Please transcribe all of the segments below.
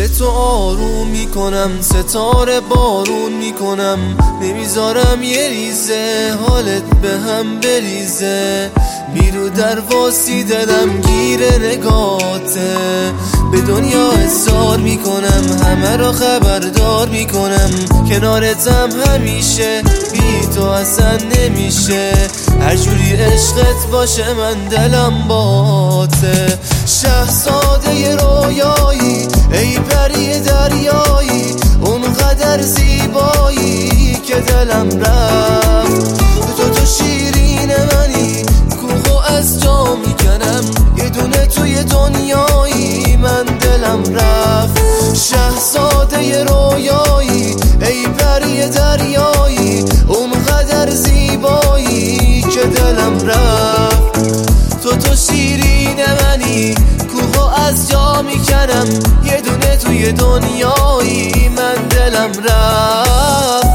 به تو آروم میکنم، ستاره بارون میکنم، نمیذارم یه ریزه حالت به هم بریزه. بیرو در واسی دلم گیره نگاته، به دنیا احضار میکنم، همه را خبردار میکنم، کنارتم همیشه، بی تو اصلا نمیشه. هر جوری عشقت باشه من دلم باته. شهزاده رویایی ای پری دریایی، اونقدر زیبایی که دلم رفت. تو شیرین منی، کوهو از جا میکنم، یه دونه توی دنیایی من دلم رفت. شهزاده رویایی ای پری دریایی، اونقدر زیبایی که دلم رفت. تو شیرین منی، کوهو از جا میکنم، یه دونه توی دنیایی من دلم رفت.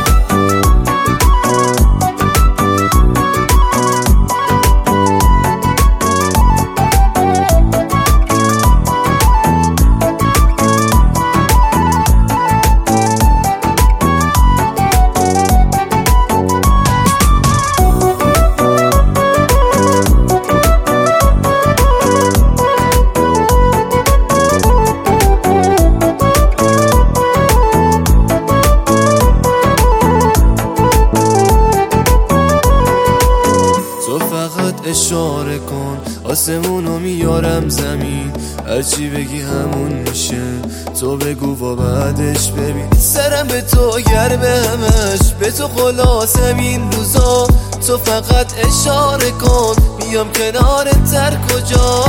اشاره کن آسمونو میارم زمین، هرچی بگی همون میشه، تو بگو و بعدش ببین. سرم به تو گرمه همش، به تو خلاصم این روزا، تو فقط اشاره کن میام کنارت تر کجا.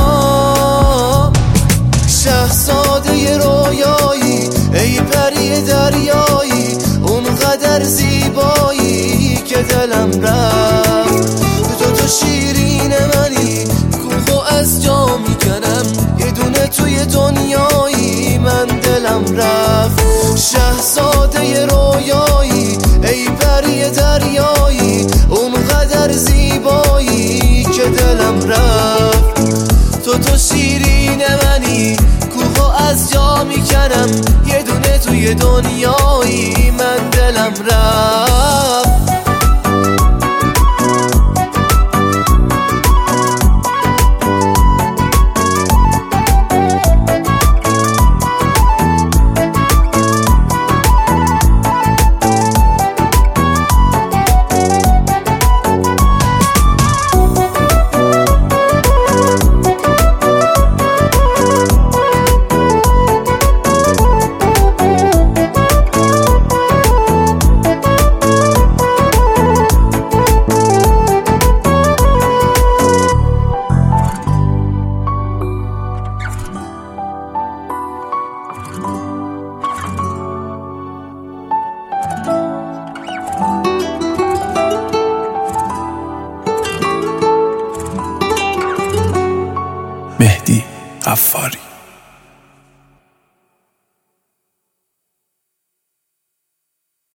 شهزاده رویایی ای پری دریایی، اونقدر زیبایی که دلم رفت. تو شیرین منی، کوهو از جا میکنم، یه دونه توی دنیایی من دلم رفت. شهزاده رویایی ای پری دریایی، اونقدر زیبایی که دلم رفت. تو شیرین منی، کوهو از جا میکنم، یه دونه توی دنیایی من دلم رفت. مهدی عفاری.